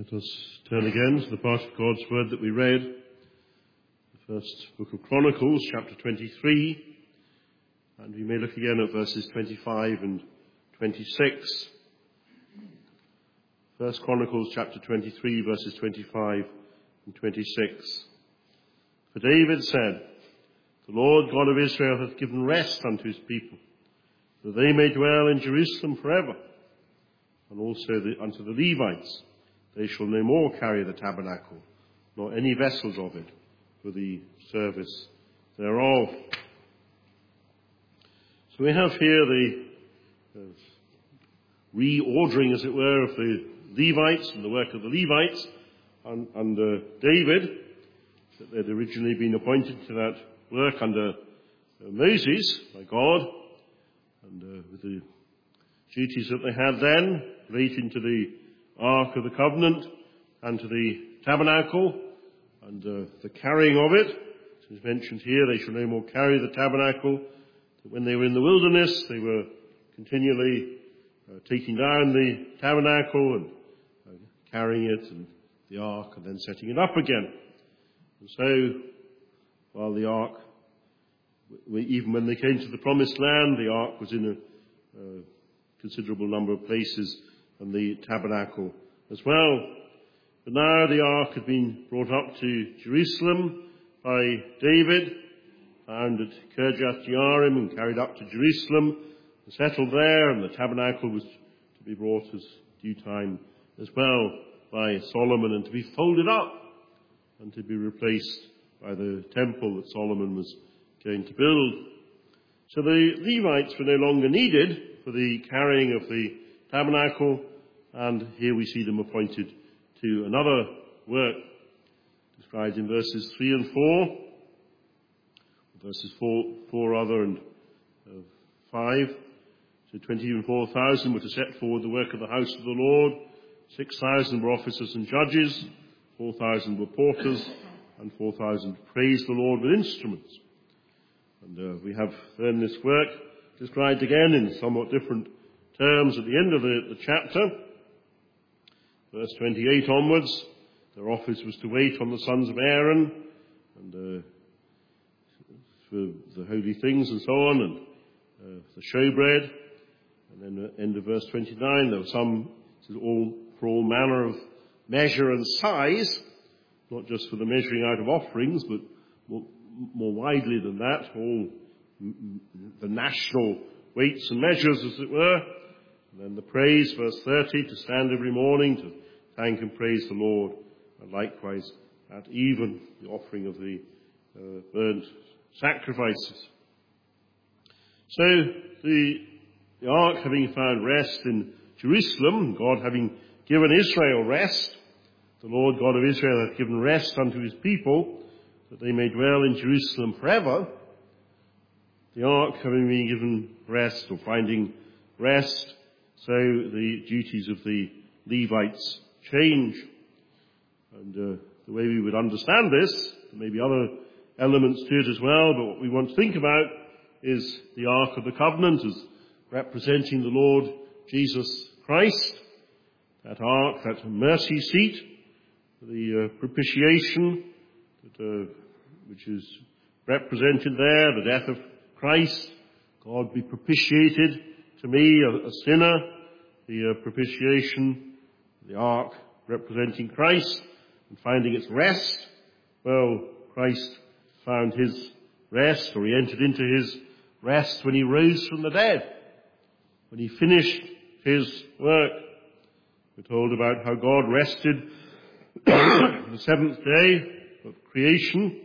Let us turn again to the part of God's Word that we read, the first book of Chronicles, chapter 23, and we may look again at verses 25 and 26. First Chronicles, chapter 23, verses 25 and 26. For David said, "The Lord God of Israel hath given rest unto his people, that they may dwell in Jerusalem forever, and also unto the Levites. They shall no more carry the tabernacle, nor any vessels of it, for the service thereof." So we have here the reordering, as it were, of the Levites and the work of the Levites under David, that they'd originally been appointed to that work under Moses by God, and with the duties that they had then relating to the Ark of the Covenant and to the tabernacle and the carrying of it. As is mentioned here, they shall no more carry the tabernacle. That when they were in the wilderness, they were continually taking down the tabernacle and carrying it and the ark and then setting it up again. And so, while the ark, even when they came to the promised land, the ark was in a considerable number of places, and the tabernacle as well. But now the ark had been brought up to Jerusalem by David, found at Kirjath Jearim and carried up to Jerusalem and settled there, and the tabernacle was to be brought as due time as well by Solomon and to be folded up and to be replaced by the temple that Solomon was going to build. So the Levites were no longer needed for the carrying of the tabernacle, and here we see them appointed to another work described in verses 3 and 4, verses 4 and 5. So 24,000 were to set forward the work of the house of the Lord, 6,000 were officers and judges, 4,000 were porters, and 4,000 praised the Lord with instruments. And we have then this work described again in somewhat different terms at the end of the chapter. Verse 28 onwards, their office was to wait on the sons of Aaron and for the holy things and so on, and the showbread. And then at the end of verse 29, there were some, for all manner of measure and size, not just for the measuring out of offerings, but more widely than that, all the national weights and measures, as it were. And then the praise, verse 30, to stand every morning to thank and praise the Lord, and likewise at even, the offering of the burnt sacrifices. So the ark having found rest in Jerusalem, God having given Israel rest, the Lord God of Israel hath given rest unto his people, that they may dwell in Jerusalem forever. The ark having been given rest, or finding rest, so the duties of the Levites change. And the way we would understand this, there may be other elements to it as well, but what we want to think about is the Ark of the Covenant as representing the Lord Jesus Christ. That ark, that mercy seat, the propitiation, which is represented there, the death of Christ. God be propitiated to me, a sinner. The propitiation, the ark representing Christ and finding its rest. Well, Christ found his rest, or he entered into his rest when he rose from the dead, when he finished his work. We're told about how God rested the seventh day of creation.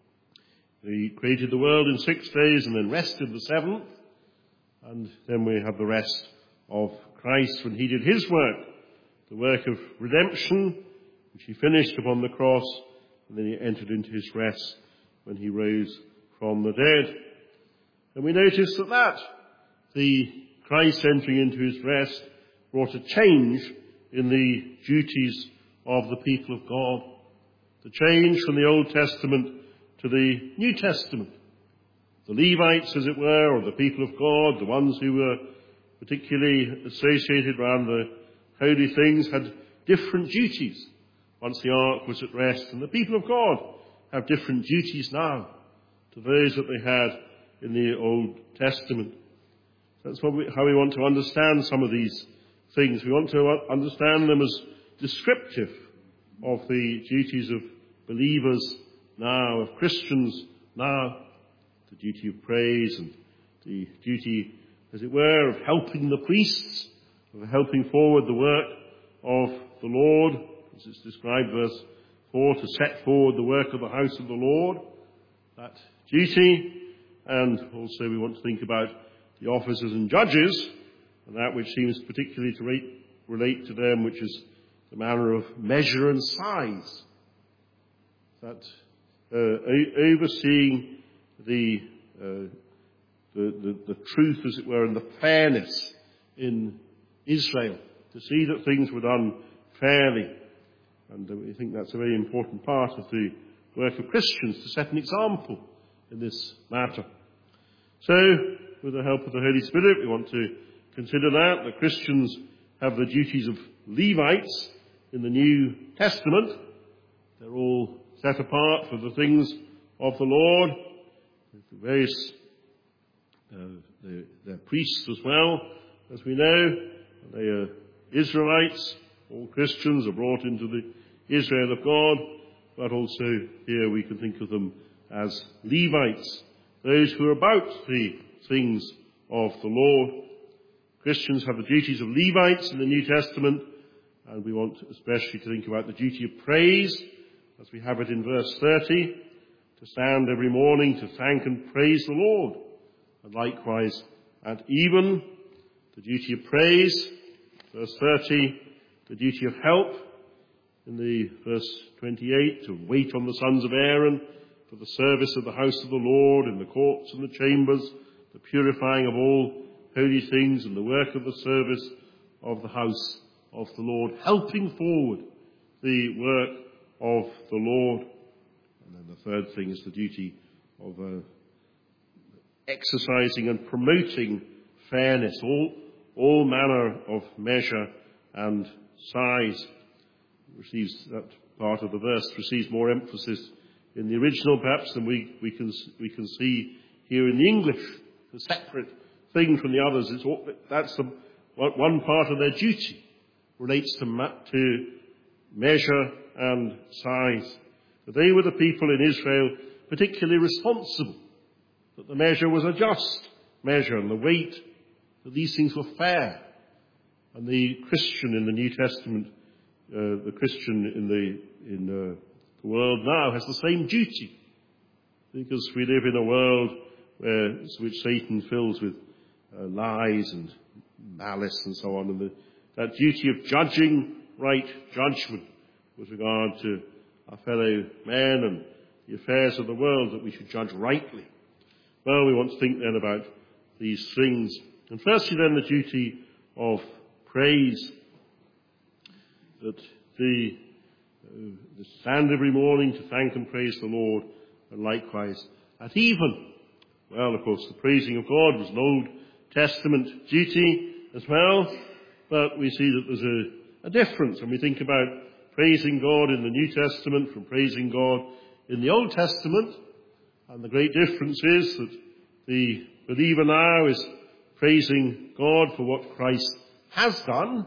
He created the world in 6 days and then rested the seventh. And then we have the rest of Christ when he did his work, the work of redemption, which he finished upon the cross, and then he entered into his rest when he rose from the dead. And we notice that the Christ entering into his rest brought a change in the duties of the people of God. The change from the Old Testament to the New Testament. The Levites, as it were, or the people of God, the ones who were particularly associated around the holy things, had different duties once the ark was at rest. And the people of God have different duties now to those that they had in the Old Testament. That's how we want to understand some of these things. We want to understand them as descriptive of the duties of believers now, of Christians now, the duty of praise and the duty, as it were, of helping the priests, of helping forward the work of the Lord, as it's described verse 4, to set forward the work of the house of the Lord, that duty. And also we want to think about the officers and judges, and that which seems particularly to relate to them, which is the manner of measure and size. That overseeing the truth, as it were, and the fairness in Israel, to see that things were done fairly. And we think that's a very important part of the work of Christians, to set an example in this matter. So, with the help of the Holy Spirit, we want to consider that. The Christians have the duties of Levites in the New Testament. They're all set apart for the things of the Lord. The various, they're priests as well, as we know. They are Israelites. All Christians are brought into the Israel of God. But also here we can think of them as Levites, those who are about the things of the Lord. Christians have the duties of Levites in the New Testament, and we want especially to think about the duty of praise, as we have it in verse 30, to stand every morning to thank and praise the Lord. And likewise, at even, the duty of praise, verse 30, the duty of help, in the verse 28, to wait on the sons of Aaron for the service of the house of the Lord in the courts and the chambers, the purifying of all holy things and the work of the service of the house of the Lord, helping forward the work of the Lord. And then the third thing is the duty of exercising and promoting fairness, all manner of measure and size. That part of the verse receives more emphasis in the original perhaps than we can see here in the English. The separate thing from the others is that's one part of their duty relates to measure and size. But they were the people in Israel particularly responsible, that the measure was a just measure and the weight, that these things were fair. And the Christian in the New Testament, the Christian in the world now has the same duty, because we live in a world which Satan fills with lies and malice and so on, and that duty of judging right judgment with regard to our fellow men and the affairs of the world, that we should judge rightly. Well, we want to think then about these things. And firstly then the duty of praise, that the stand every morning to thank and praise the Lord, and likewise at even. Well, of course, the praising of God was an Old Testament duty as well, but we see that there's a difference when we think about praising God in the New Testament from praising God in the Old Testament. And the great difference is that the believer now is praising God for what Christ has done,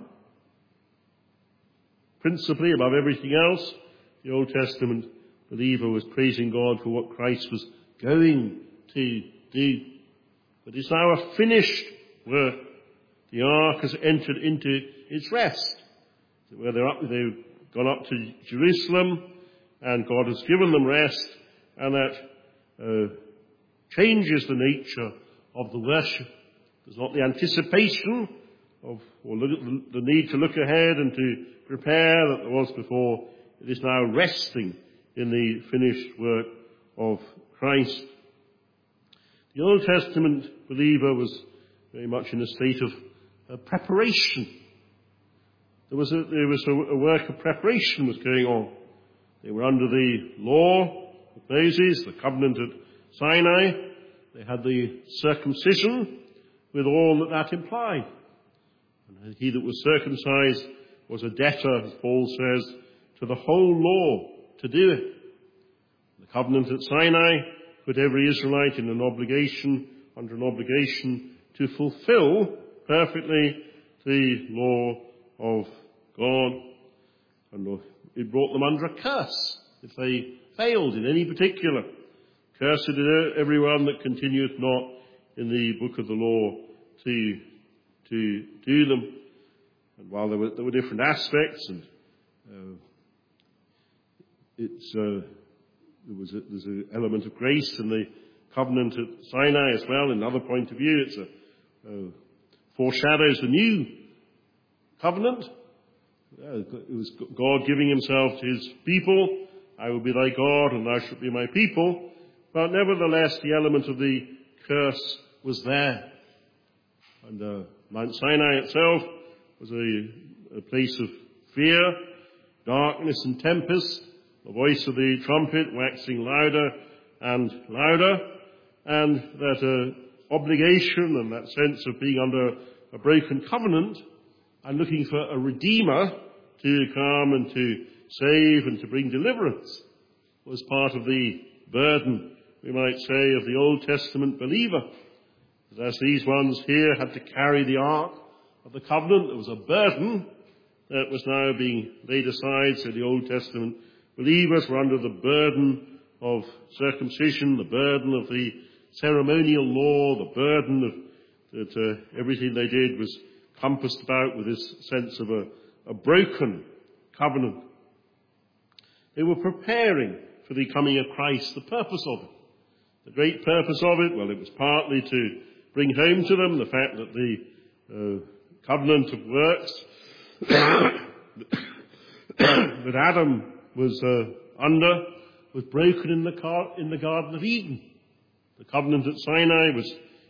principally above everything else. The Old Testament believer was praising God for what Christ was going to do. But it's now a finished work. The ark has entered into its rest. Where they've gone up to Jerusalem, and God has given them rest, and that changes the nature of the worship. There's not the anticipation or the need to look ahead and to prepare that there was before. It is now resting in the finished work of Christ. The Old Testament believer was very much in a state of preparation. There was a work of preparation was going on. They were under the law of Moses, the covenant at Sinai. They had the circumcision with all that implied. And he that was circumcised was a debtor, as Paul says, to the whole law to do it. The covenant at Sinai put every Israelite in under an obligation to fulfill perfectly the law of God. And it brought them under a curse if they failed in any particular. Cursed is everyone that continueth not in the book of the law to do them. And while there were different aspects, and there's an element of grace in the covenant at Sinai as well. In another point of view, it's foreshadows the new covenant. It was God giving himself to his people. I will be thy God, and thou shalt be my people. But nevertheless, the element of the curse was there. And Mount Sinai itself was a place of fear, darkness and tempest, the voice of the trumpet waxing louder and louder, and that obligation and that sense of being under a broken covenant and looking for a redeemer to come and to save and to bring deliverance was part of the burden, we might say, of the Old Testament believer. As these ones here had to carry the ark of the covenant, there was a burden that was now being laid aside. So the Old Testament believers were under the burden of circumcision, the burden of the ceremonial law, the burden of that everything they did was compassed about with this sense of a broken covenant. They were preparing for the coming of Christ, the purpose of it. The great purpose of it, well, it was partly to bring home to them the fact that the covenant of works that Adam was under was broken in the Garden of Eden. The covenant at Sinai was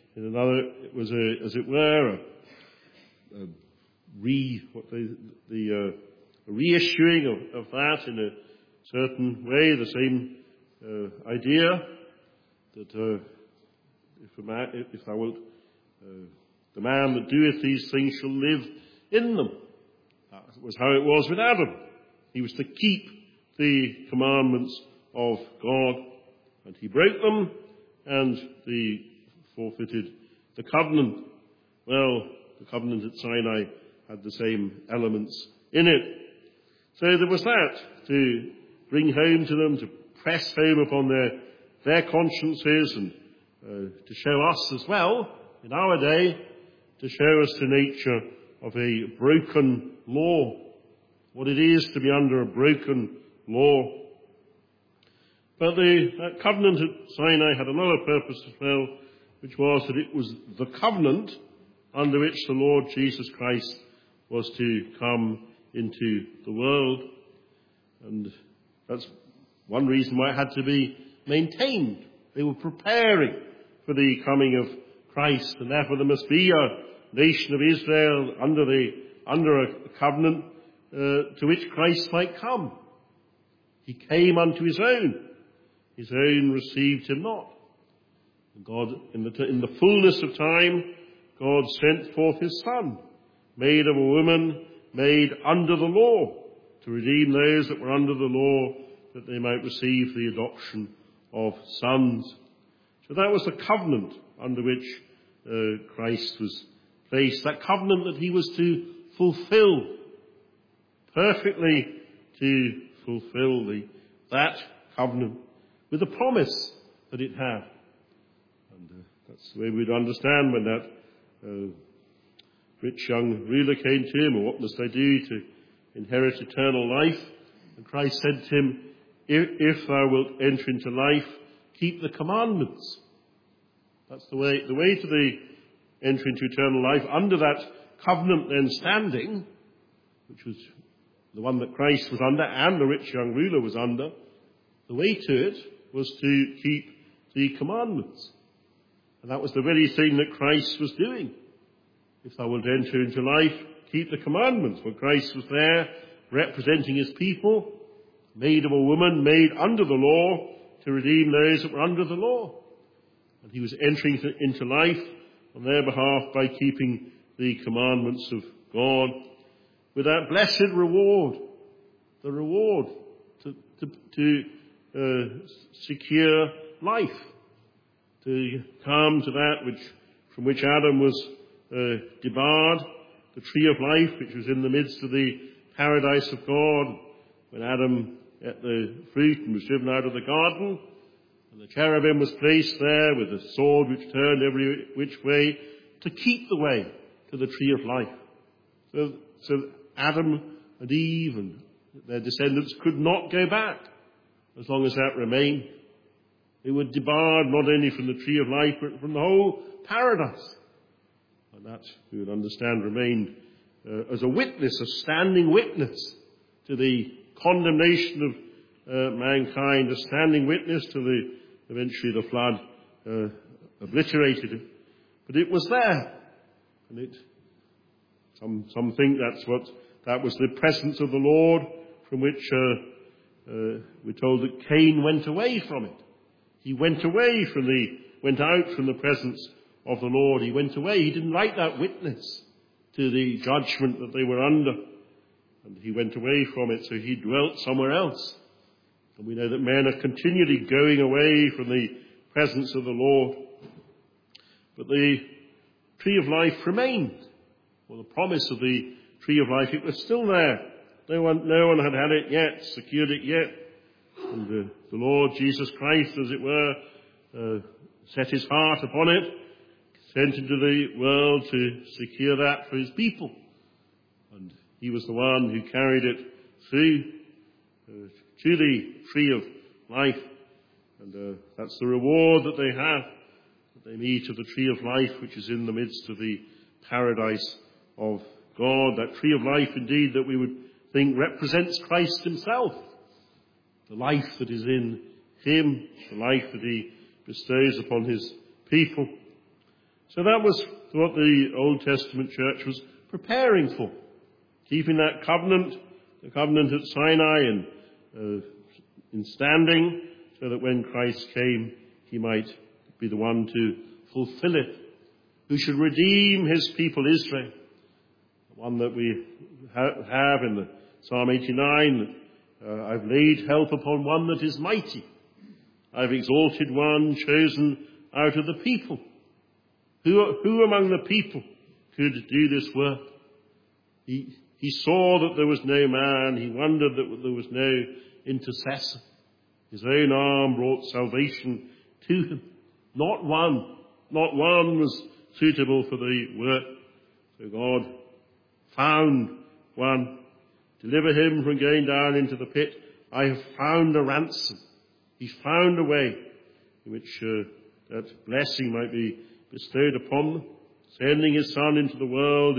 as it were, a reissuing of that in a certain way, the same idea that if thou wilt, the man that doeth these things shall live in them. That was how it was with Adam. He was to keep the commandments of God, and he broke them, and he forfeited the covenant. Well, the covenant at Sinai had the same elements in it. So there was that to bring home to them, to press home upon their consciences, and to show us as well, in our day, to show us the nature of a broken law, what it is to be under a broken law. But that covenant at Sinai had another purpose as well, which was that it was the covenant under which the Lord Jesus Christ was to come into the world. And that's one reason why it had to be maintained. They were preparing for the coming of Christ, and therefore there must be a nation of Israel under a covenant to which Christ might come. He came unto his own received him not. And God, in the fullness of time, God sent forth his Son, made of a woman, made under the law, to redeem those that were under the law, that they might receive the adoption of sons. So that was the covenant under which Christ was placed, that covenant that he was to fulfill, perfectly to fulfill that covenant, with the promise that it had. And that's the way we'd understand when that rich young ruler came to him, or what must I do to inherit eternal life? And Christ said to him, if thou wilt enter into life, keep the commandments. That's the way to the entry into eternal life, under that covenant then standing, which was the one that Christ was under and the rich young ruler was under. The way to it was to keep the commandments. And that was the very thing that Christ was doing. If thou wilt enter into life, keep the commandments. For Christ was there representing his people, made of a woman, made under the law, to redeem those that were under the law. And he was entering into life on their behalf by keeping the commandments of God. with that blessed reward, the reward to secure life, to come to that from which Adam was debarred, the tree of life which was in the midst of the paradise of God, when Adam ate the fruit and was driven out of the garden, and the cherubim was placed there with a sword which turned every which way to keep the way to the tree of life. So Adam and Eve and their descendants could not go back as long as that remained. They were debarred not only from the tree of life, but from the whole paradise. And that, we would understand, remained as a witness, a standing witness to the condemnation of mankind, a standing witness to eventually the flood obliterated it. But it was there. And some think that was the presence of the Lord, from which we're told that Cain went away from it. He went out from the presence of the Lord. He went away. He didn't like that witness to the judgment that they were under. And he went away from it, so he dwelt somewhere else. And we know that men are continually going away from the presence of the Lord. But the tree of life remained. Well, the promise of the tree of life, it was still there. No one had it yet, secured it yet. And the Lord Jesus Christ, as it were, set his heart upon it, sent into the world to secure that for his people. And he was the one who carried it through to the tree of life. And that's the reward that they have, that they meet of the tree of life, which is in the midst of the paradise of God. That tree of life, indeed, that we would think represents Christ himself. The life that is in him, the life that he bestows upon his people. So that was what the Old Testament church was preparing for. Keeping that covenant, the covenant at Sinai, and in standing, so that when Christ came, he might be the one to fulfill it, who should redeem his people Israel. The one that we have in the Psalm 89, I've laid help upon one that is mighty. I've exalted one chosen out of the people. Who among the people could do this work? He saw that there was no man. He wondered that there was no intercessor. His own arm brought salvation to him. Not one was suitable for the work. So God found one. Deliver him from going down into the pit. I have found a ransom. He's found a way in which that blessing might be bestowed upon them, sending his Son into the world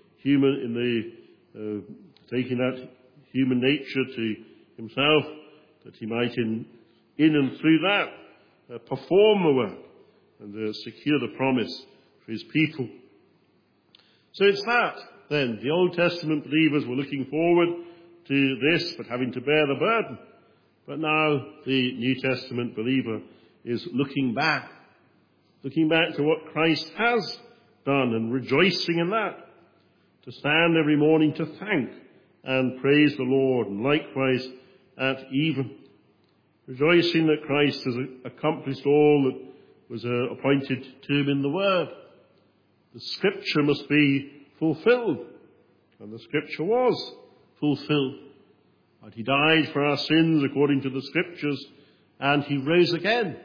taking that human nature to himself, that he might in and through that perform the work and secure the promise for his people. So it's that then. The Old Testament believers were looking forward to this, but having to bear the burden. But now the New Testament believer is looking back to what Christ has done and rejoicing in that, to stand every morning to thank and praise the Lord, and likewise at even, rejoicing that Christ has accomplished all that was appointed to him in the Word. The Scripture must be fulfilled, and the Scripture was fulfilled. And he died for our sins according to the Scriptures, and he rose again.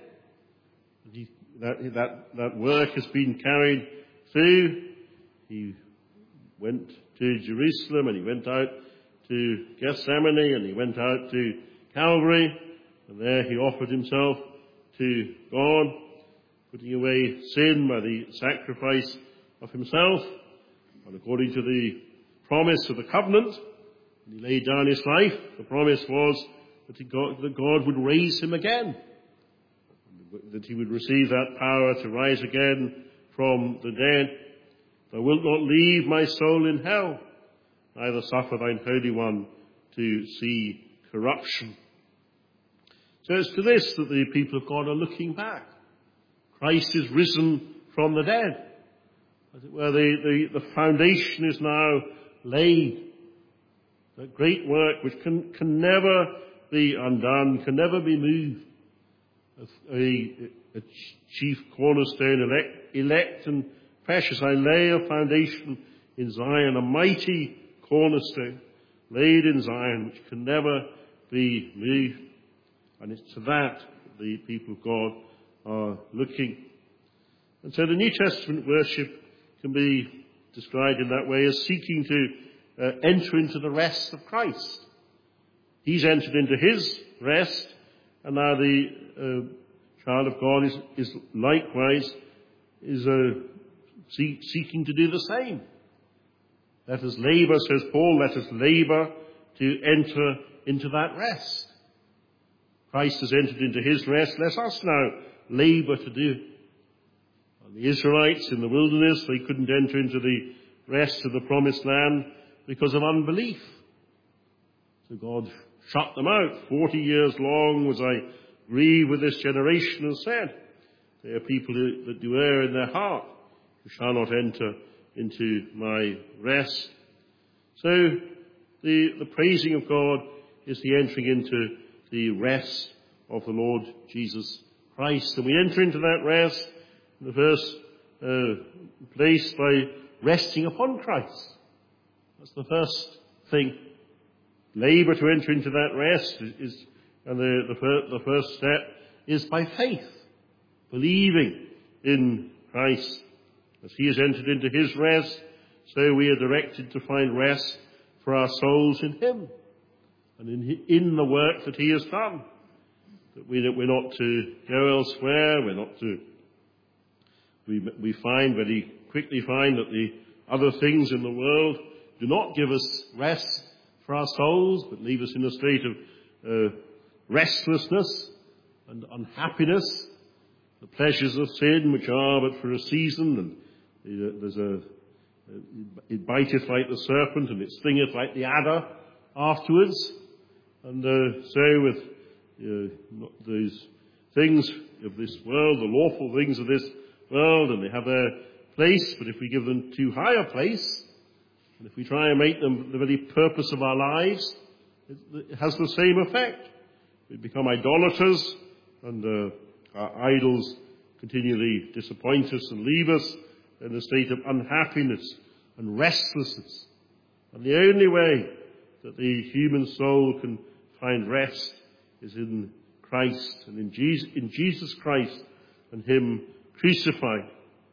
That work has been carried through. He went to Jerusalem, and he went out to Gethsemane, and he went out to Calvary, and there he offered himself to God, putting away sin by the sacrifice of himself. And according to the promise of the covenant, when he laid down his life, the promise was that God would raise him again, that he would receive that power to rise again from the dead. Thou wilt not leave my soul in hell, neither suffer thine Holy One to see corruption. So it's to this that the people of God are looking back. Christ is risen from the dead. As it were, the foundation is now laid. that great work which can never be undone, can never be moved. A chief cornerstone, elect and precious. I lay a foundation in Zion, a mighty cornerstone laid in Zion, which can never be moved. And it's to that the people of God are looking. And so the New Testament worship can be described in that way as seeking to enter into the rest of Christ. He's entered into his rest, and now the child of God is likewise seeking to do the same. Let us labour, says Paul, let us labour to enter into that rest. Christ has entered into his rest. Let us now labour to do it. And the Israelites in the wilderness, they couldn't enter into the rest of the promised land because of unbelief. So God shut them out. 40 years long was I grieved with this generation and said, they are people that do err in their heart, who shall not enter into my rest. So the praising of God is the entering into the rest of the Lord Jesus Christ. And we enter into that rest in the first place by resting upon Christ. That's the first thing. Labour to enter into that rest and the first step is by faith, believing in Christ. As he has entered into his rest, so we are directed to find rest for our souls in him and in the work that he has done. That we're not to go elsewhere, we very quickly find that the other things in the world do not give us rest for our souls, but leave us in a state of restlessness and unhappiness. The pleasures of sin, which are but for a season, and it biteth like the serpent, and it stingeth like the adder afterwards. And so with those things of this world, the lawful things of this world, and they have their place, but if we give them too high a place, and if we try and make them the very purpose of our lives, it has the same effect. We become idolaters, and our idols continually disappoint us and leave us in a state of unhappiness and restlessness. And the only way that the human soul can find rest is in Christ and in Jesus Christ and him crucified.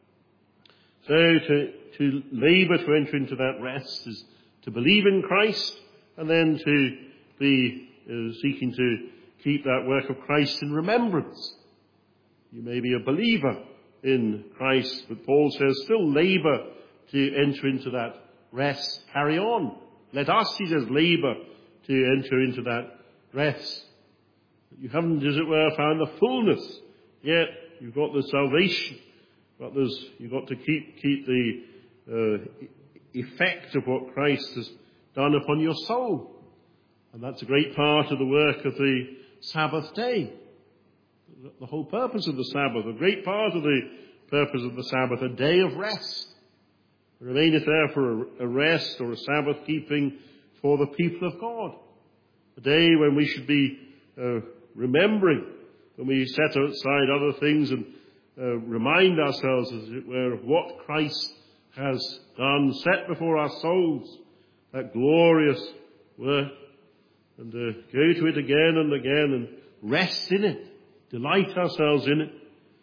So to labour to enter into that rest is to believe in Christ, and then to be seeking to keep that work of Christ in remembrance. You may be a believer in Christ, but Paul says still labour to enter into that rest. Carry on. Let us, he says, labour to enter into that rest. You haven't, as it were, found the fullness yet. You've got the salvation, but you've got to keep the effect of what Christ has done upon your soul. And that's a great part of the work of the Sabbath day. The whole purpose of the Sabbath, a great part of the purpose of the Sabbath, a day of rest. It remaineth there for a rest or a Sabbath keeping for the people of God. A day when we should be remembering, when we set aside other things and remind ourselves, as it were, of what Christ has done, set before our souls, that glorious work, and go to it again and again and rest in it, delight ourselves in it,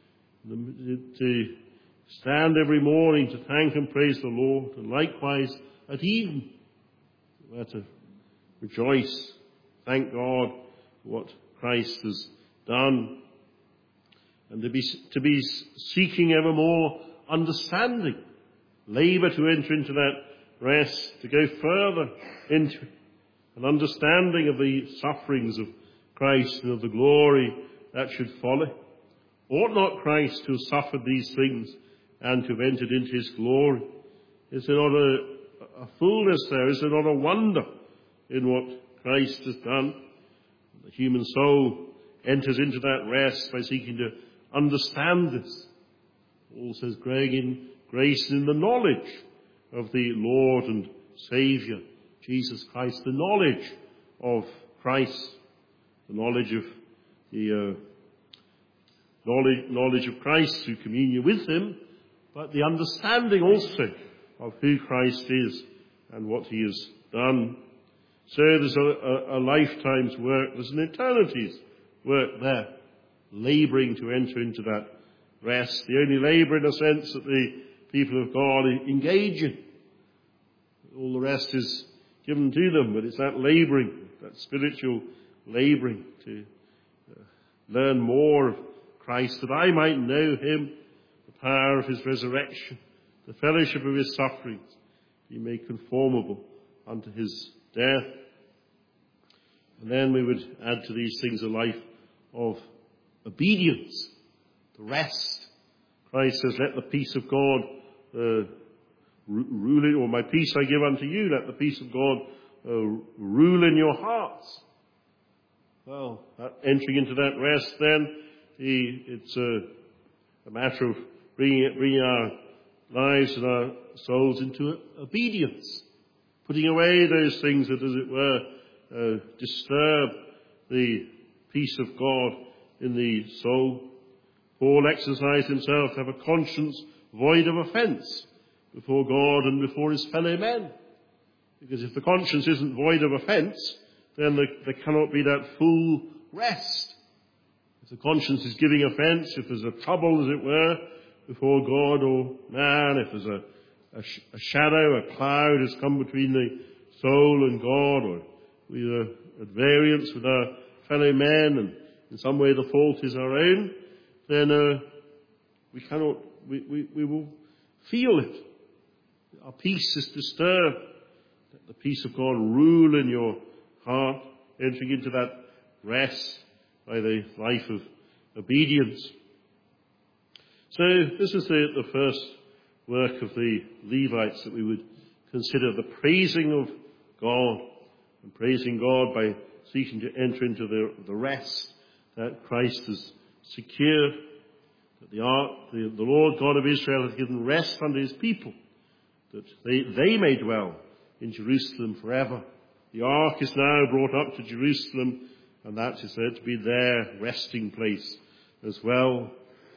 and to stand every morning to thank and praise the Lord, and likewise at even, where to rejoice, thank God for what Christ has done, and to be seeking ever more understanding, labour to enter into that rest, to go further into an understanding of the sufferings of Christ and of the glory that should follow. Ought not Christ to have suffered these things and to have entered into his glory? Is there not a fullness there? Is there not a wonder in what Christ has done? The human soul enters into that rest by seeking to understand this. Paul says, growing in grace and in the knowledge of the Lord and Saviour, Jesus Christ, the knowledge of Christ, the knowledge of the knowledge of Christ through communion with him, but the understanding also of who Christ is and what he has done. So there's a lifetime's work, there's an eternity's work there, labouring to enter into that rest. The only labour, in a sense, that the people of God engage in. All the rest is given to them, but it's that labouring, that spiritual labouring to learn more of Christ, that I might know him, the power of his resurrection, the fellowship of his sufferings, be made conformable unto his death. And then we would add to these things a life of obedience, the rest. Christ says, let the peace of God rule it, or my peace I give unto you, let the peace of God rule in your hearts. Well, entering into that rest then, it's a matter of bringing our lives and our souls into obedience, putting away those things that, as it were, disturb the peace of God in the soul. Paul exercised himself to have a conscience void of offence before God and before his fellow men. Because if the conscience isn't void of offence, then there cannot be that full rest. If the conscience is giving offence, if there's a trouble, as it were, before God or man, if there's a shadow, a cloud has come between the soul and God, or we are at variance with our fellow men, and in some way the fault is our own, then we will feel it. Our peace is disturbed. Let the peace of God rule in your heart, entering into that rest by the life of obedience. So this is the first work of the Levites that we would consider, the praising of God, and praising God by seeking to enter into the rest that Christ has secured, that the Lord God of Israel has given rest unto his people, that they may dwell in Jerusalem forever. The ark is now brought up to Jerusalem, and that is there to be their resting place as well.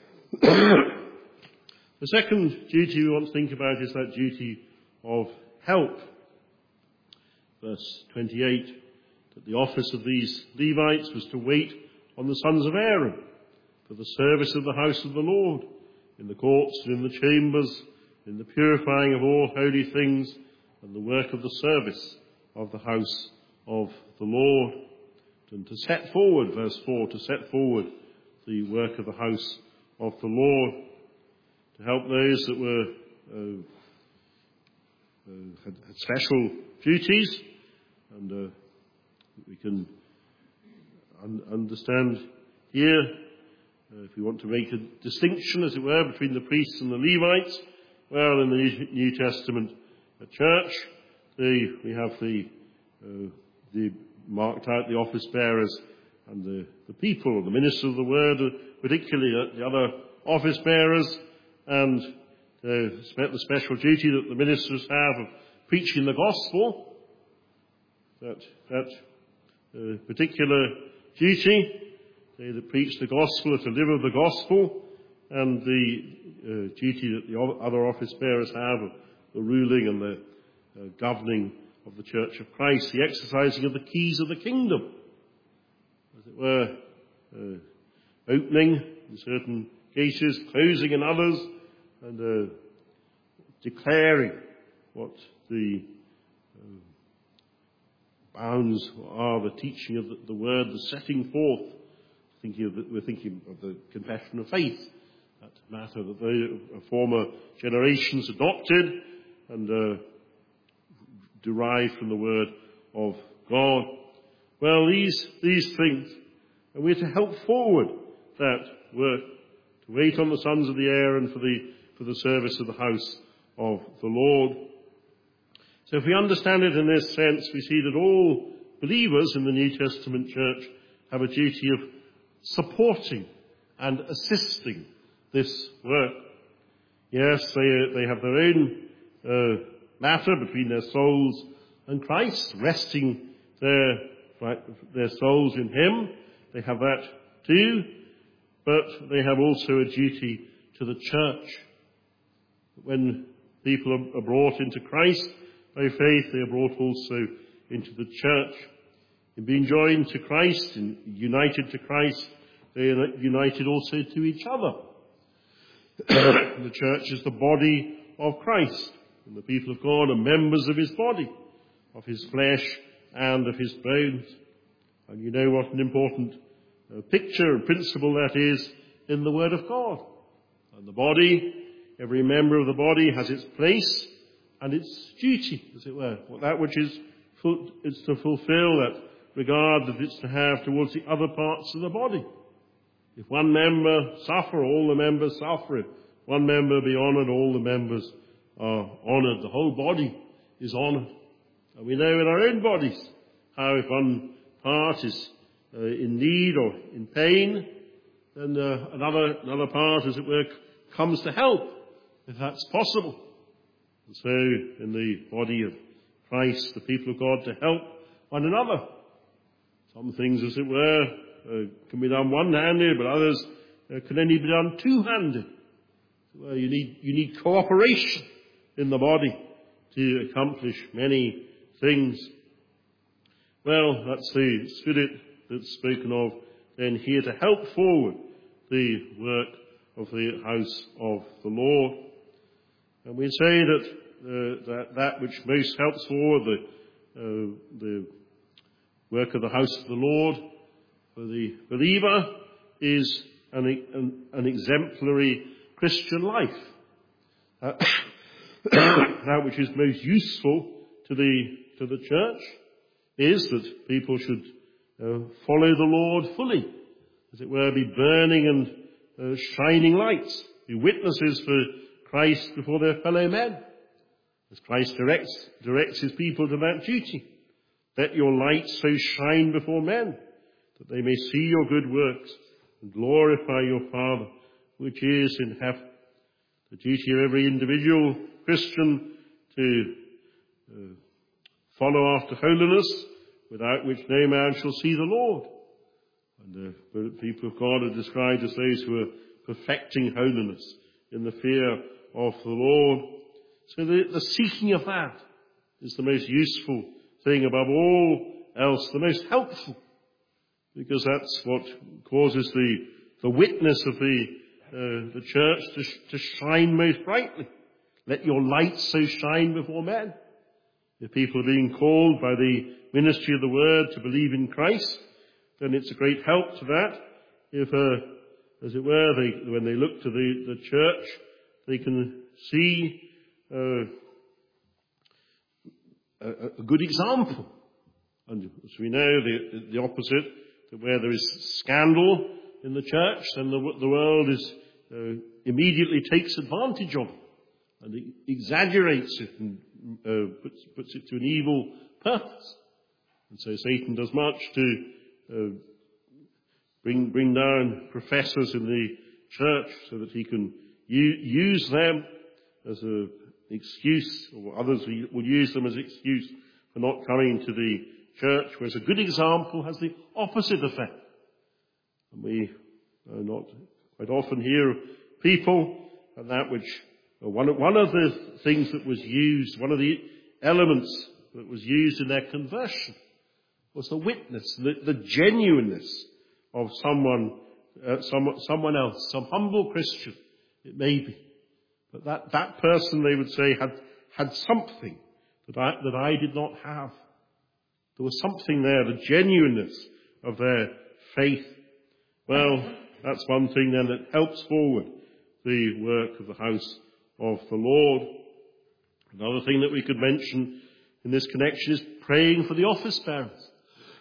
The second duty we want to think about is that duty of help. Verse 28, that the office of these Levites was to wait on the sons of Aaron for the service of the house of the Lord, in the courts and in the chambers, in the purifying of all holy things, and the work of the service of the house of the Lord. And to set forward, verse 4, to set forward the work of the house of the Lord, to help those that were had special duties. And we can understand here, if we want to make a distinction, as it were, between the priests and the Levites, well, in the New Testament church, we have the marked out the office bearers and the people, the ministers of the word, particularly the other office bearers, and the special duty that the ministers have of preaching the gospel. That particular duty, they that preach the gospel are to live of the gospel, and the duty that the other office bearers have of the ruling and the governing of the Church of Christ, the exercising of the keys of the kingdom, as it were, opening in certain cases, closing in others, and declaring what the bounds are, the teaching of the word, the setting forth. We're thinking of the confession of faith, that matter that the former generations adopted and derived from the word of God. Well, these things, and we're to help forward that work, to wait on the sons of the Aaron for the service of the house of the Lord. So if we understand it in this sense, we see that all believers in the New Testament church have a duty of supporting and assisting this work. Yes, they have their own matter between their souls and Christ, resting their souls in him. They have that too, but they have also a duty to the church. When people are brought into Christ by faith, they are brought also into the church. In being joined to Christ and united to Christ, they are united also to each other. The church is the body of Christ, and the people of God are members of his body, of his flesh and of his bones. And you know what an important picture and principle that is in the Word of God. And the body, every member of the body has its place and its duty, as it were. That which is to fulfill, that regard that it's to have towards the other parts of the body. If one member suffer, all the members suffer. If one member be honoured, all the members are honoured. The whole body is honoured. And we know in our own bodies how if one part is in need or in pain, then another part, as it were, comes to help, if that's possible. And so in the body of Christ, the people of God to help one another. Some things, as it were, can be done one-handed, but others can only be done two-handed. Well, you need cooperation in the body to accomplish many things. Well, that's the Spirit that's spoken of then here to help forward the work of the house of the Lord. And we say that which most helps forward the work of the house of the Lord for the believer is an exemplary Christian life. That which is most useful to the church is that people should follow the Lord fully, as it were, be burning and shining lights, be witnesses for Christ before their fellow men, as Christ directs his people to that duty. Let your light so shine before men, that they may see your good works and glorify your Father, which is in heaven. The duty of every individual Christian to follow after holiness, without which no man shall see the Lord. And the people of God are described as those who are perfecting holiness in the fear of the Lord. So the seeking of that is the most useful thing above all else, the most helpful, because that's what causes the witness of the church to shine most brightly. Let your light so shine before men. If people are being called by the ministry of the word to believe in Christ, then it's a great help to that. If, as it were, when they look to the church, they can see a good example. And as we know, the opposite, that where there is scandal in the church, then the world immediately takes advantage of it and it exaggerates it and puts it to an evil purpose. And so Satan does much to bring down professors in the church so that he can use them as an excuse, or others will use them as an excuse for not coming to the church, whereas a good example has the opposite effect. And we not quite often hear of people, and that which one of the things that was used, one of the elements that was used in their conversion was the witness, the genuineness of someone else, some humble Christian, it may be. But that person, they would say, had something that I did not have. There was something there, the genuineness of their faith. Well, that's one thing then that helps forward the work of the house of the Lord. Another thing that we could mention in this connection is praying for the office bearers.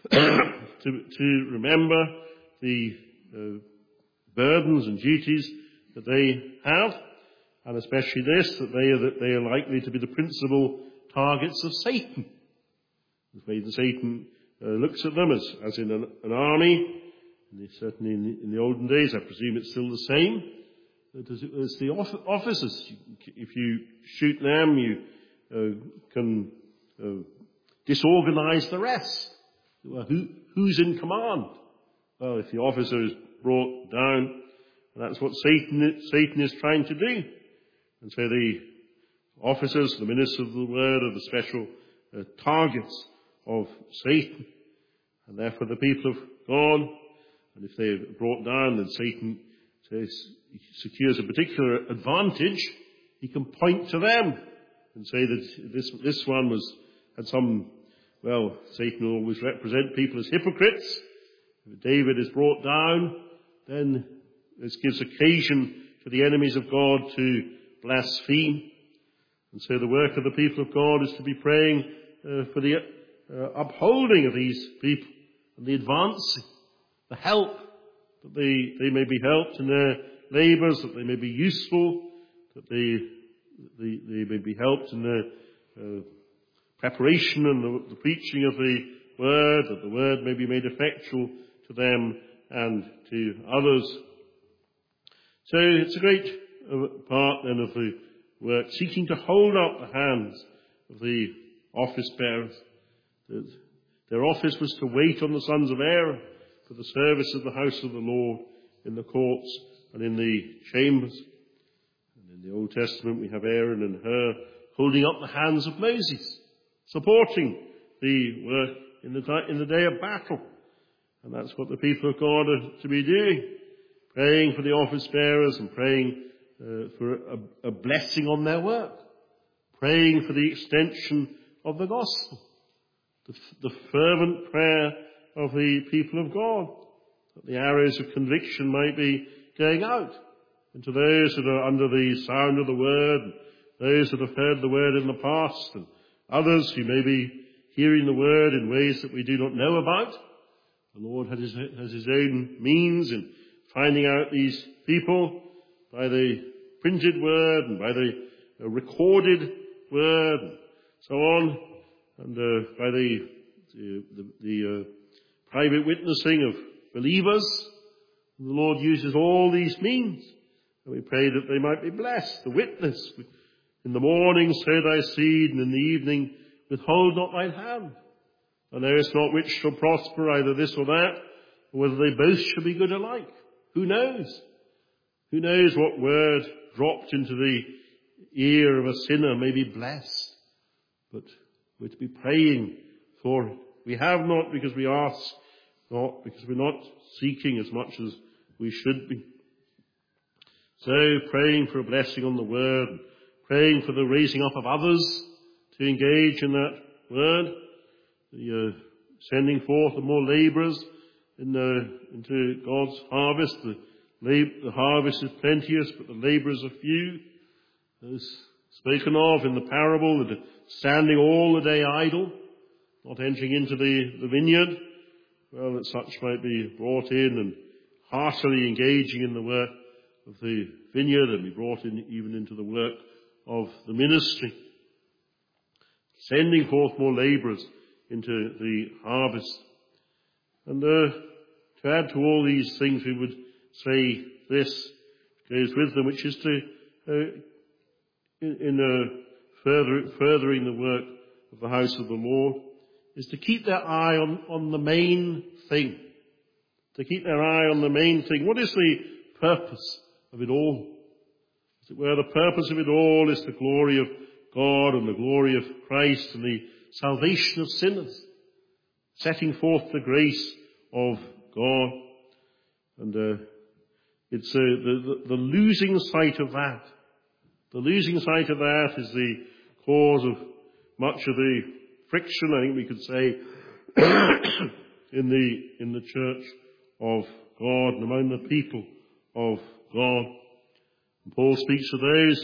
to remember the burdens and duties that they have, and especially this, that they are likely to be the principal targets of Satan. The way that Satan looks at them as in an army, and certainly in the olden days, I presume it's still the same, that as the officers, if you shoot them, you can disorganize the rest. Well, who's in command? Well, if the officer is brought down, that's what Satan is trying to do. And so the officers, the ministers of the word, are the special targets of Satan. And therefore the people of God, and if they're brought down, then Satan secures a particular advantage. He can point to them and say that this one had some, well, Satan will always represent people as hypocrites. If David is brought down, then this gives occasion to the enemies of God to blaspheme. And so the work of the people of God is to be praying for the upholding of these people and the advancing, the help, that they may be helped in their labours, that they may be useful, that they may be helped in their preparation and the preaching of the word, that the word may be made effectual to them and to others. So it's a great part then of the work, seeking to hold up the hands of the office bearers. Their office was to wait on the sons of Aaron for the service of the house of the Lord in the courts and in the chambers. And in the Old Testament we have Aaron and Hur holding up the hands of Moses, supporting the work in the day of battle. And that's what the people of God are to be doing, praying for the office bearers and praying for a blessing on their work, praying for the extension of the gospel, the fervent prayer of the people of God, that the arrows of conviction might be going out into those that are under the sound of the word, and those that have heard the word in the past, and others who may be hearing the word in ways that we do not know about. The Lord has his own means in finding out these people by the printed word and by the recorded word and so on, and by the private witnessing of believers. And the Lord uses all these means, and we pray that they might be blessed. The witness, in the morning sow thy seed, and in the evening withhold not thine hand. And knowest not which shall prosper, either this or that, or whether they both shall be good alike. Who knows? Who knows what word dropped into the ear of a sinner may be blessed? But we're to be praying for it. We have not because we ask not, because we're not seeking as much as we should be. So praying for a blessing on the word, praying for the raising up of others to engage in that word, the sending forth of more labourers into God's harvest. The harvest is plenteous, but the labourers are few. As spoken of in the parable, that standing all the day idle, not entering into the vineyard, well, that such might be brought in and heartily engaging in the work of the vineyard, and be brought in even into the work of the ministry. Sending forth more labourers into the harvest. And to add to all these things, we would say this goes with them, which is to, furthering the work of the house of the Lord, is to keep their eye on the main thing. To keep their eye on the main thing. What is the purpose of it all? As it were, the purpose of it all is the glory of God and the glory of Christ and the salvation of sinners, setting forth the grace of God. And it's the losing sight of that. The losing sight of that is the cause of much of the friction, I think we could say, in the church of God and among the people of God. And Paul speaks of those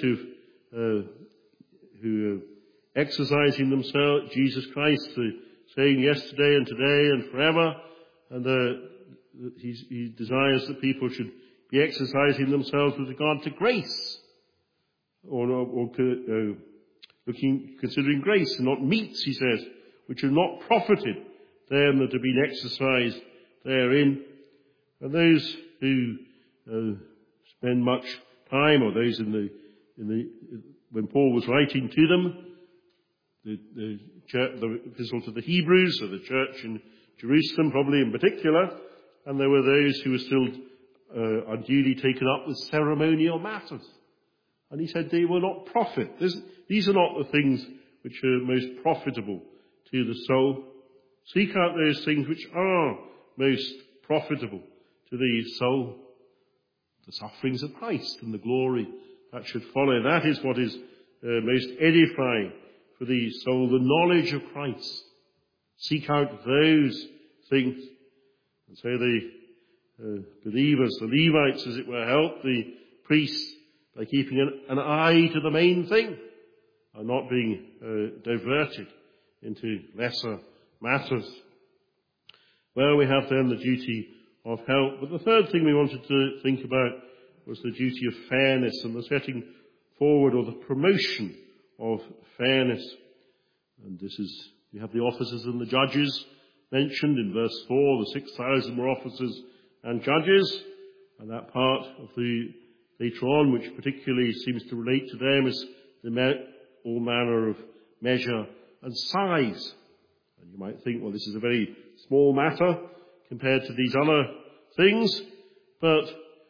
who exercising themselves, Jesus Christ, the same yesterday and today and forever, and he desires that people should be exercising themselves with regard to grace, or considering grace and not meats, he says, which have not profited them that have been exercised therein. And those who spend much time, or those when Paul was writing to them, the epistle to the Hebrews, or the church in Jerusalem probably in particular, and there were those who were still unduly taken up with ceremonial matters. And he said they will not profit. These are not the things which are most profitable to the soul. Seek out those things which are most profitable to the soul. The sufferings of Christ and the glory that should follow. That is what is most edifying for the soul, the knowledge of Christ. Seek out those things. And so the believers, the Levites, as it were, help the priests by keeping an eye to the main thing and not being diverted into lesser matters. Well, we have then the duty of help. But the third thing we wanted to think about was the duty of fairness and the setting forward or the promotion of fairness. And this is, we have the officers and the judges mentioned in verse 4. The 6,000 were officers and judges. And that part of the later on, which particularly seems to relate to them, is all manner of measure and size. And you might think, well, this is a very small matter compared to these other things, but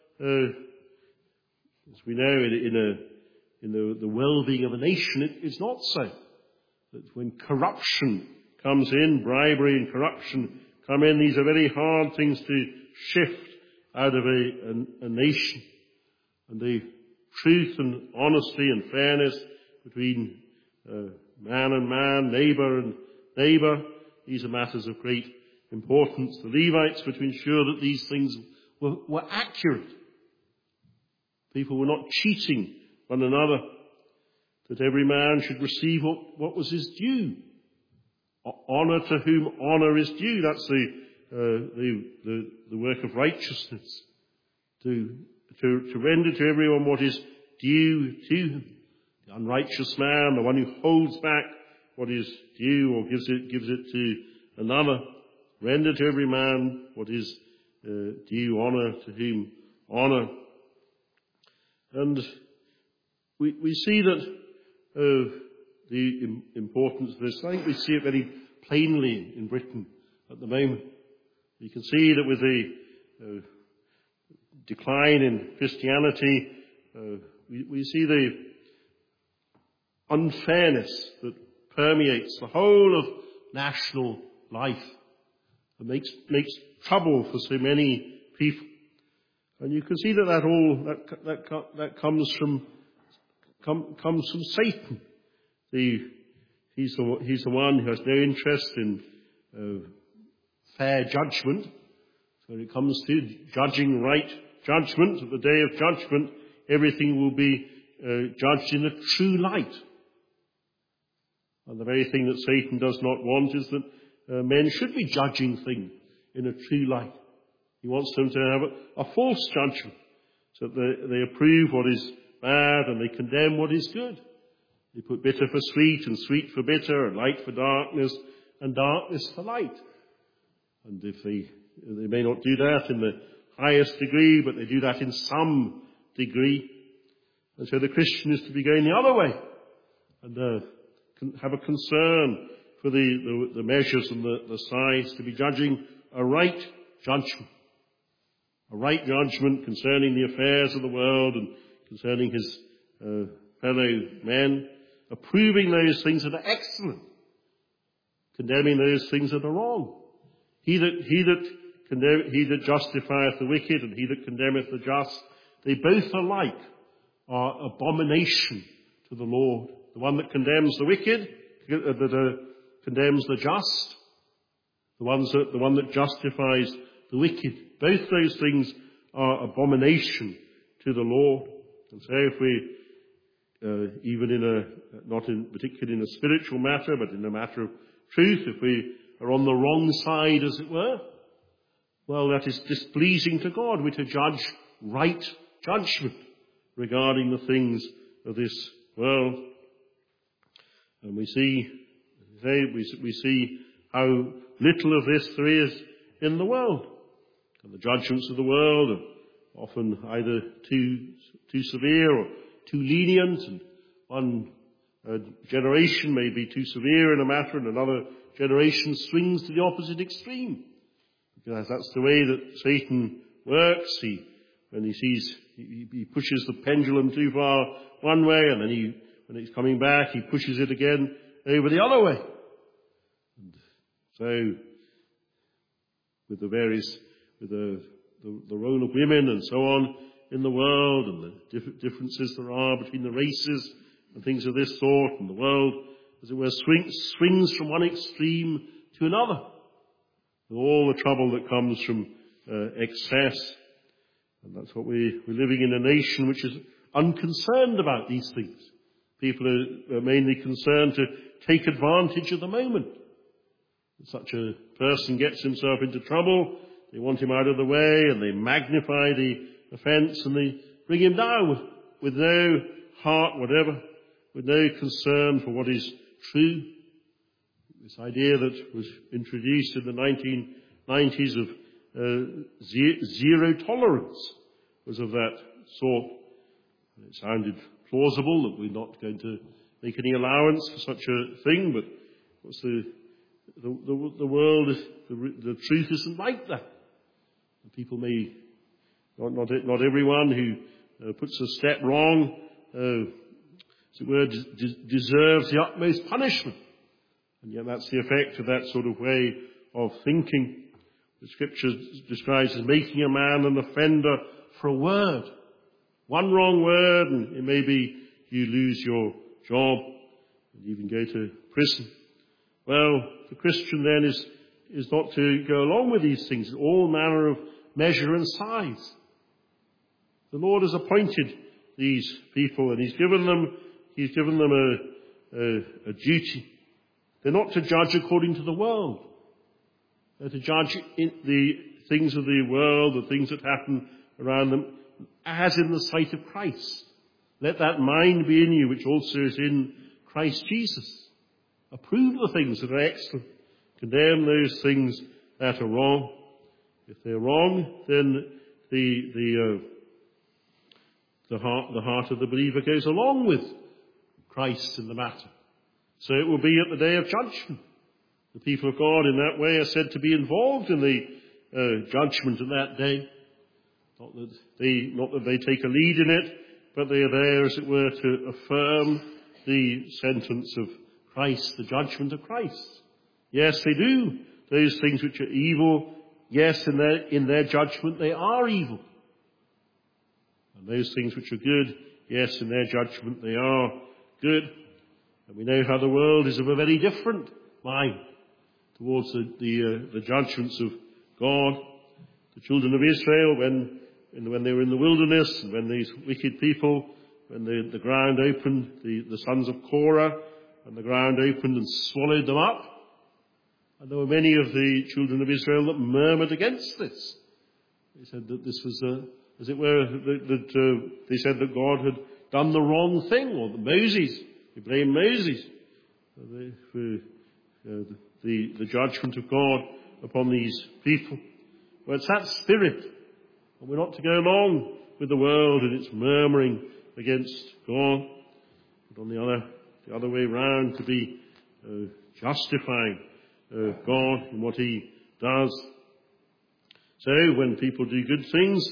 as we know, in the well-being of a nation, it's not so. That when corruption comes in, bribery and corruption come in, these are very hard things to shift out of a nation. And the truth and honesty and fairness between man and man, neighbour and neighbour, these are matters of great importance. The Levites were to ensure that these things were accurate. People were not cheating one another, that every man should receive what was his due. Honour to whom honour is due. That's the work of righteousness. To render to everyone what is due to him. The unrighteous man, the one who holds back what is due or gives it to another. Render to every man what is due, honour to whom honour. And we see that the importance of this. I think we see it very plainly in Britain at the moment. You can see that with the decline in Christianity, we see the unfairness that permeates the whole of national life and makes trouble for so many people. And you can see that comes from Satan. He's the one who has no interest in fair judgment. So when it comes to judging right judgment, at the day of judgment, everything will be judged in a true light. And the very thing that Satan does not want is that men should be judging things in a true light. He wants them to have a false judgment, so that they approve what is bad and they condemn what is good. They put bitter for sweet and sweet for bitter and light for darkness and darkness for light. And if they may not do that in the highest degree, but they do that in some degree. And so the Christian is to be going the other way and have a concern for the measures and the size, to be judging a right judgment. A right judgment concerning the affairs of the world and concerning his fellow men, approving those things that are excellent, condemning those things that are wrong. He that justifieth the wicked and he that condemneth the just, they both alike are abomination to the Lord. The one that condemns the wicked, condemns the just, the one that justifies the wicked. Both those things are abomination to the Lord. And so if we, even not particularly in a spiritual matter, but in a matter of truth, if we are on the wrong side, as it were, well, that is displeasing to God. We're to judge right judgment regarding the things of this world. And we see how little of this there is in the world. And the judgments of the world are often either too severe or too lenient, and one A generation may be too severe in a matter, and another generation swings to the opposite extreme. Because that's the way that Satan works. When he sees, he pushes the pendulum too far one way, and then when it's coming back, he pushes it again over the other way. And so, with the role of women and so on in the world, and the differences there are between the races and things of this sort, and the world, as it were, swings from one extreme to another. With all the trouble that comes from excess. And that's what we're living in a nation which is unconcerned about these things. People are mainly concerned to take advantage of the moment. If such a person gets himself into trouble, they want him out of the way, and they magnify the offence, and they bring him down with no heart whatever, with no concern for what is true. This idea that was introduced in the 1990s of zero tolerance was of that sort. It sounded plausible that we're not going to make any allowance for such a thing, but what's the world, the truth isn't like that. People may, not everyone who puts a step wrong, as it were, deserves the utmost punishment. And yet that's the effect of that sort of way of thinking. The Scripture describes as making a man an offender for a word. One wrong word, and it may be you lose your job and even go to prison. Well, the Christian then is not to go along with these things, all manner of measure and size. The Lord has appointed these people, and He's given them a duty. They're not to judge according to the world. They're to judge in the things of the world, the things that happen around them, as in the sight of Christ. Let that mind be in you, which also is in Christ Jesus. Approve the things that are excellent. Condemn those things that are wrong. If they're wrong, then the heart of the believer goes along with Christ in the matter. So it will be at the day of judgment. The people of God in that way are said to be involved in the judgment of that day. Not that they take a lead in it, but they are there, as it were, to affirm the sentence of Christ, the judgment of Christ. Yes, they do those things which are evil. Yes, in their judgment they are evil. And those things which are good, yes, in their judgment they are good. And we know how the world is of a very different mind towards the judgments of God. The children of Israel, when they were in the wilderness, and when these wicked people, when the ground opened, the sons of Korah, and the ground opened and swallowed them up. And there were many of the children of Israel that murmured against this. They said that this was, as it were, they said that God had done the wrong thing, or that Moses, they blamed Moses for the judgment of God upon these people. Well, it's that spirit. And we're not to go along with the world and its murmuring against God, but on the other way round, to be justifying God in what He does. So when people do good things,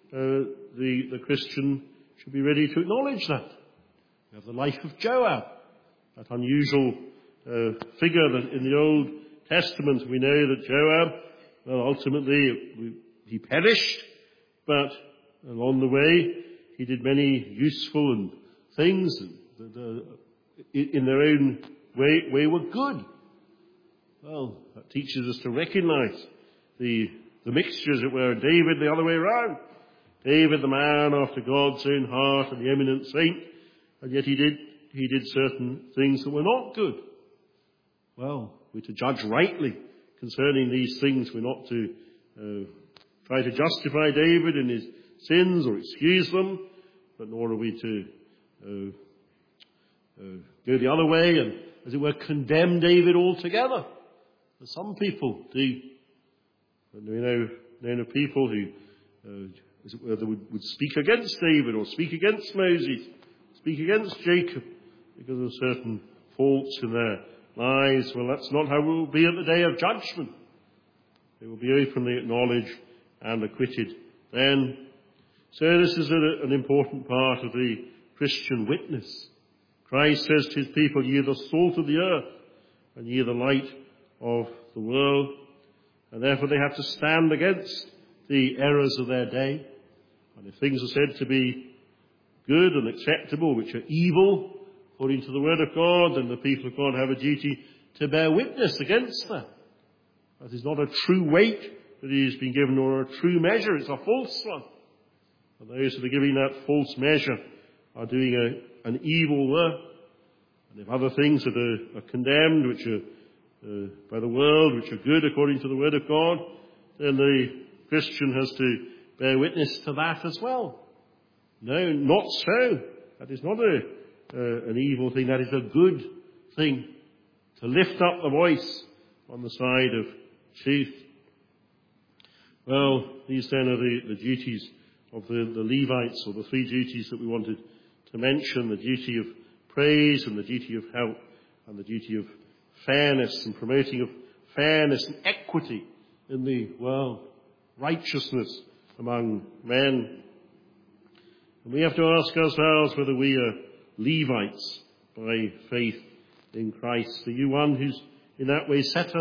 the Christian should be ready to acknowledge that. We have the life of Joab, that unusual figure that in the Old Testament we know that Joab, well, ultimately he perished, but along the way he did many useful things that in their own way were good. Well, that teaches us to recognize the mixture, as it were, David the other way around. David, the man after God's own heart and the eminent saint, and yet he did certain things that were not good. Well, we're to judge rightly concerning these things. We're not to try to justify David in his sins or excuse them, but nor are we to go the other way and, as it were, condemn David altogether, as some people do. And we know of people who, as it were, would speak against David or speak against Moses, speak against Jacob because of certain faults in their lives. Well, that's not how it will be at the day of judgment. They will be openly acknowledged and acquitted then. So this is an important part of the Christian witness. Christ says to his people, "Ye are the salt of the earth, and ye are the light of the world." And therefore they have to stand against the errors of their day. And if things are said to be good and acceptable, which are evil, according to the word of God, then the people of God have a duty to bear witness against that. That is not a true weight that he has been given, or a true measure. It's a false one. And those that are giving that false measure are doing an evil work. And if other things that are condemned, which are by the world, which are good according to the word of God, then the Christian has to bear witness to that as well. No, not so. That is not an evil thing. That is a good thing, to lift up the voice on the side of truth. Well, these then are the duties of the Levites, or the three duties that we wanted to mention: the duty of praise, and the duty of help, and the duty of fairness, and promoting of fairness and equity in the world, righteousness among men. And we have to ask ourselves whether we are Levites by faith in Christ. Are you one who's in that way set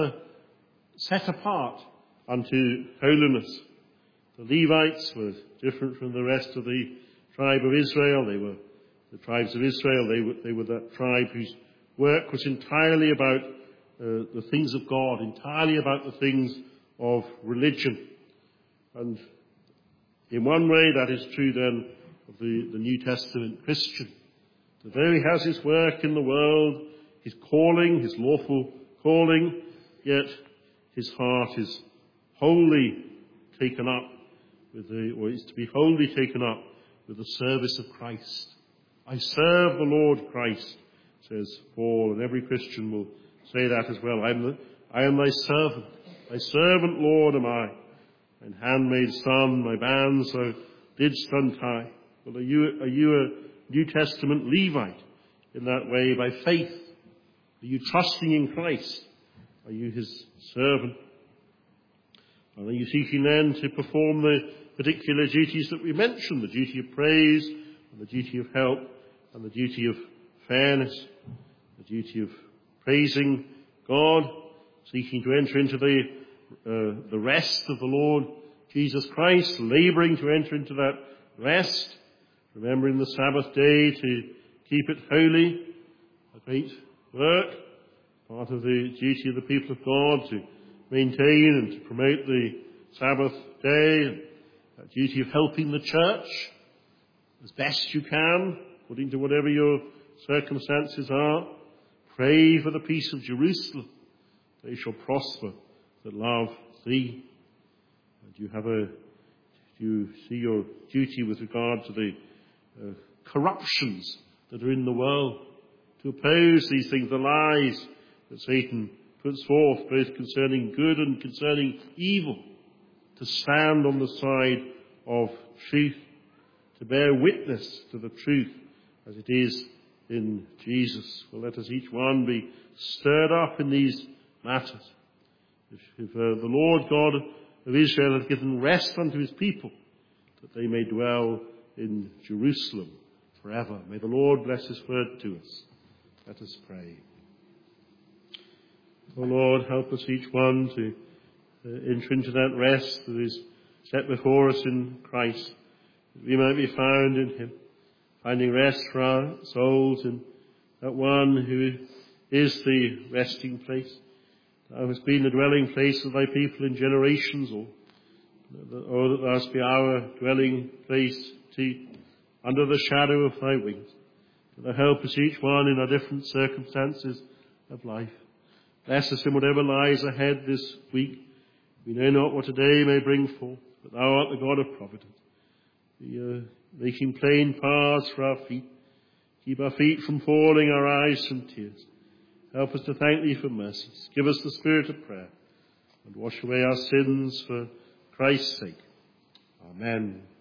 apart unto holiness? The Levites were different from the rest of the tribe of Israel. They were the tribes of Israel. They were that tribe whose work was entirely about the things of God, entirely about the things of religion. And in one way that is true then of the New Testament Christian. That though he has his work in the world, his calling, his lawful calling, yet his heart is wholly taken up or is to be wholly taken up with the service of Christ. I serve the Lord Christ, says Paul, and every Christian will say that as well. I am thy servant, Lord, am I. Thine handmaid son, my bands thou didst untie. Well, are you a New Testament Levite in that way by faith? Are you trusting in Christ? Are you his servant? And are you seeking then to perform the particular duties that we mentioned, the duty of praise, and the duty of help, and the duty of fairness, the duty of praising God, seeking to enter into the rest of the Lord Jesus Christ, labouring to enter into that rest, remembering the Sabbath day to keep it holy, a great work, part of the duty of the people of God to maintain and to promote the Sabbath day, and that duty of helping the church as best you can, according to whatever your circumstances are. Pray for the peace of Jerusalem. They shall prosper that love thee. And do you see your duty with regard to the corruptions that are in the world, to oppose these things, the lies that Satan puts forth, both concerning good and concerning evil, to stand on the side of truth, to bear witness to the truth as it is in Jesus. Well, let us each one be stirred up in these matters. If the Lord God of Israel hath given rest unto his people, that they may dwell in Jerusalem forever. May the Lord bless his word to us. Let us pray. O Lord, help us each one to enter into that rest that is set before us in Christ, that we might be found in him, finding rest for our souls in that one who is the resting place. Thou hast been the dwelling place of thy people in generations, or that thou hast been our dwelling place under the shadow of thy wings. That thou help us each one in our different circumstances of life. Bless us in whatever lies ahead this week. We know not what a day may bring forth, but thou art the God of providence. Making plain paths for our feet. Keep our feet from falling, our eyes from tears. Help us to thank thee for mercies. Give us the spirit of prayer, and wash away our sins for Christ's sake. Amen.